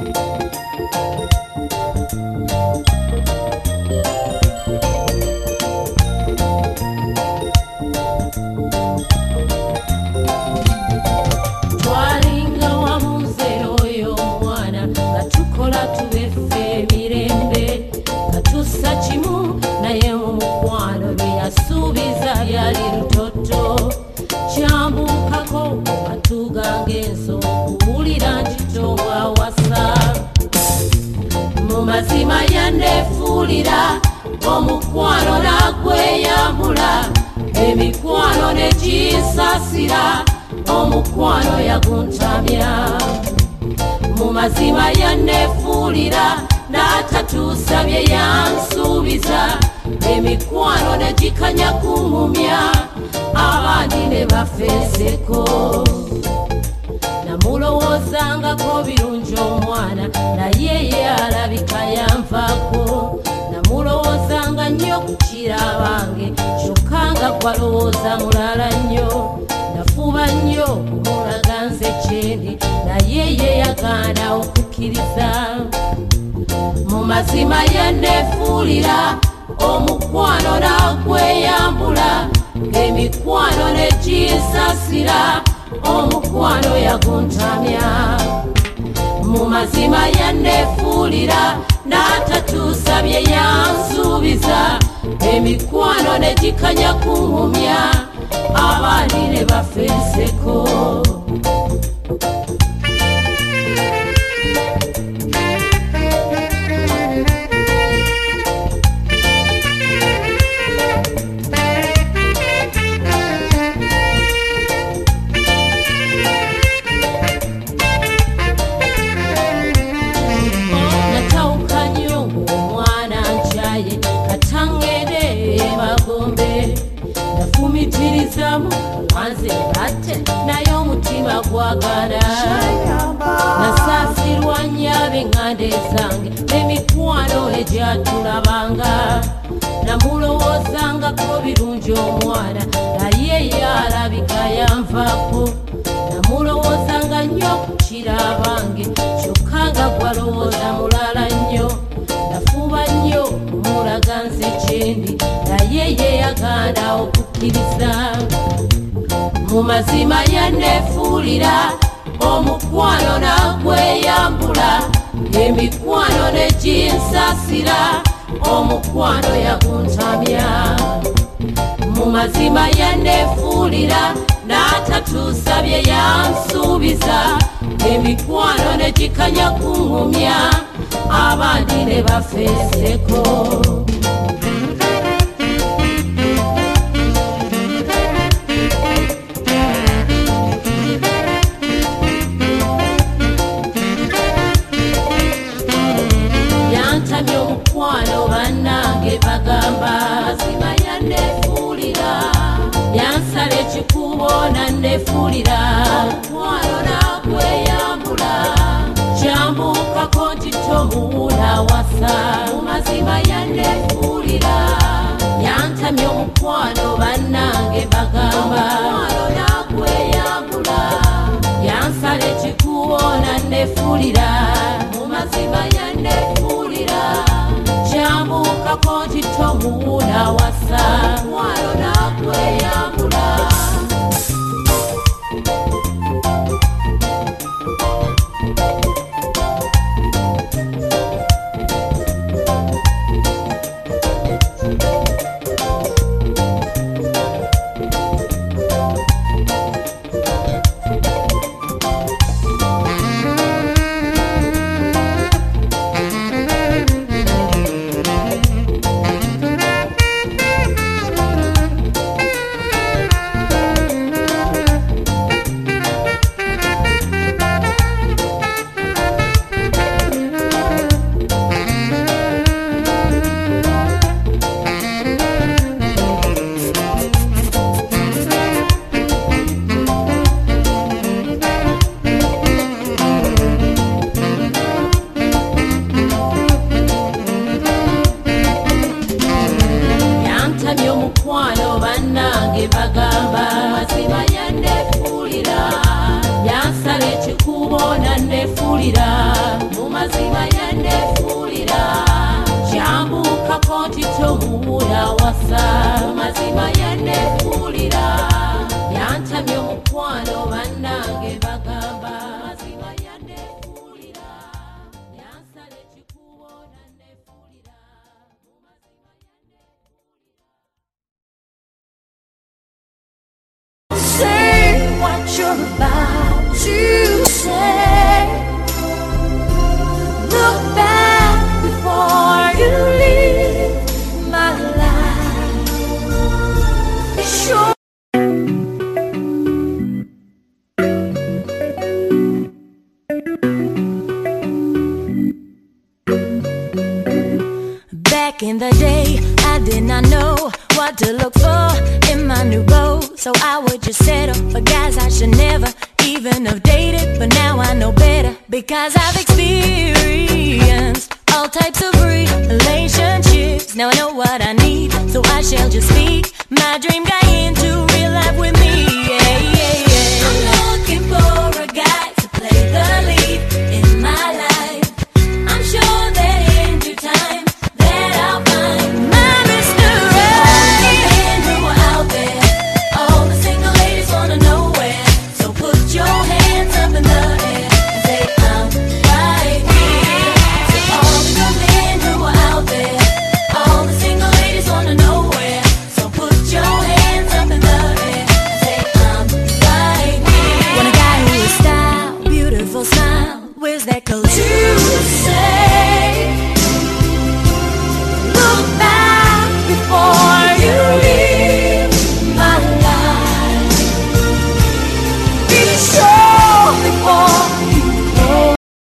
Mazima yandefulira omukwano nagweyambula emikwano negisasira omukwano yaguntamya mu mazima yandefulira n'atatuusa bye yansuubiza emikwano negikanya kumumya abandi ne bafeeseko namulowoozangako birungi omwana naye ye alabika yanvaako namulowoozanga nnyo kukira abange kyokka nga gwalowooza mulala nnyo nafuba nnyo okumulaga nze kyendi naye ye yagaana okukkiriza mu mazima yanneefuulira omukwano nagweyambula emikwano negisasira omukwano yaguntamya mu mazima yanneefuulira n'atatuusa bye yansuubiza emikwano negikanya kumumya abandi ne bafeeseko wanze batte naye omutima gwagala nasaasirwa nnyo ab'eŋŋanda ezange n'emikwano egyatulabanga namulowoozangako birungi omwana naye ye alabika yanvaako namulowoozanga nnyo kukira abange kyokka nga gwalowooza mulala nnyo nafuba nnyo omulaga nze kyendi naye ye yagaana okukkiriza mu mazima yanneefuulira omukwano nagweyambula emikwano neginsasira omukwano yaguntamya mu mazima yanneefuulira n'atatuusa bye yansuubiza emikwano negikanya kumumya abandi ne bafeeseko omukwano bannange bagamba mazima yanneefuulira yansala ekikubo nanneefuulira omukwano nagweyambula kyambuukako nti tomuwuula wasa mu mazima yanneefuulira yantamya omukwano bannange bagamba omukwano nagweyambula yansala ekikubo nanneefuulira mu mazima yanneefuulira kyambuukako nti tomuwuula wasa omukwano nagweyambula mazima yannefuulira kyambukako nti tomuwula wasa mazima yannefuulira yantamye omukwano bannange bagamba mazima yannefuulira yansala ekikubo nannefuulira Say what you're about to say. Look back before you leave my life. Sure. Back in the day, I did not know what to look for in my new beau, so I would just settle for guys I should never even have dated. But now I know better because I've experienced all types of relationships. Now I know what I need, so I shall just speak my dream guy into real life with me. Yeah, yeah, yeah. I'm looking for a guy to play the lead in my life. I'm sure that in due time that I'll find my Mr. Right. All the men who are out there, all the single ladies wanna know where. So put your hands up in the air and say I'm right here. So all the good men who are out there, all the single ladies wanna know where. So put your hands up in the air and say I'm right here. Want a guy who is style, beautiful smile, wears that coat.